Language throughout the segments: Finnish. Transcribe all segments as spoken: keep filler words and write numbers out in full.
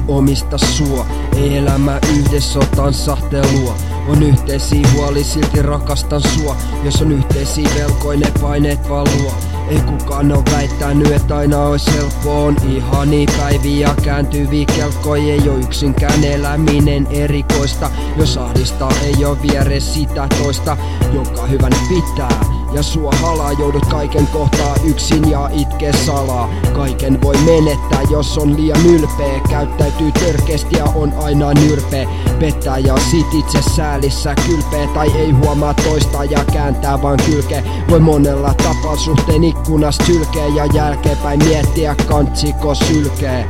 en omista sua. Ei elämä yhdessä oo tanssahtelua. On yhteisiä huoli, silti rakastan sua. Jos on yhteisiä velkoja, ne paineet vaan luo. Ei kukaan oo väittänyt, että aina ois helppoa. On ihania päiviä ja kääntyviä kelkkoja. Ei oo yksinkään eläminen erikoista. Jos ahdistaa, ei oo vieressä sitä toista, joka hyvänä pitää. Ja sua halaa, joudut kaiken kohtaa yksin ja itkee salaa. Kaiken voi menettää, jos on liian ylpeä. Käyttäytyy törkeästi ja on aina nyrpeä. Pettää ja sit itse säälissä kylpeä. Tai ei huomaa toista ja kääntää vaan kylkeä. Voi monella tapaa suhteen ikkunasta sylkeä. Ja jälkeenpäin miettiä kantsiko sylkeä.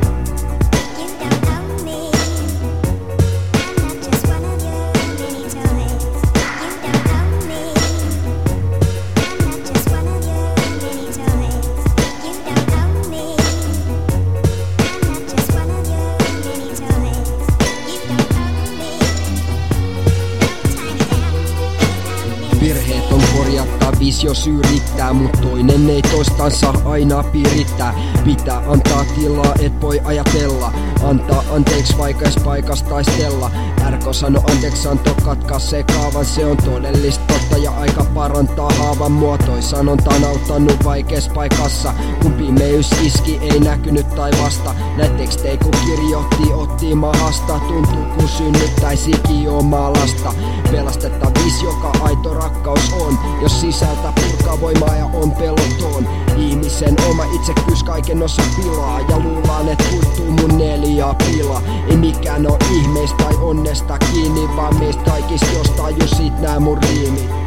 Virheet on korjattavissa, jos yrittää, mut toinen ei toistansa aina pirittää. Pitää antaa tilaa, et voi ajatella. Antaa anteeksi vaikka ees paikas taistella. Ärkö sano anteeksi, anto katkaisee kaavan. Se on todellista totta ja aika parantaa haavan muotoi. Sanonta on auttanut vaikees paikassa. Kun pimeys iski, ei näkynyt taivasta. Näit tekstei kun kirjoitti, otti mahasta. Tuntuu kun synnyttäisikin omaa lasta. Pelastettavis joka aito rakkaus on. Jos sisältä purkaa voimaa ja on peloton. Ihmisen oma itsekkyys kaiken osa pilaa. Ja luulaan et puuttuu mun neljä pila. Ei mikään oo ihmeistä tai onnesta kiinni, vaan meistä kaikista jostain just sit nää mun riimit.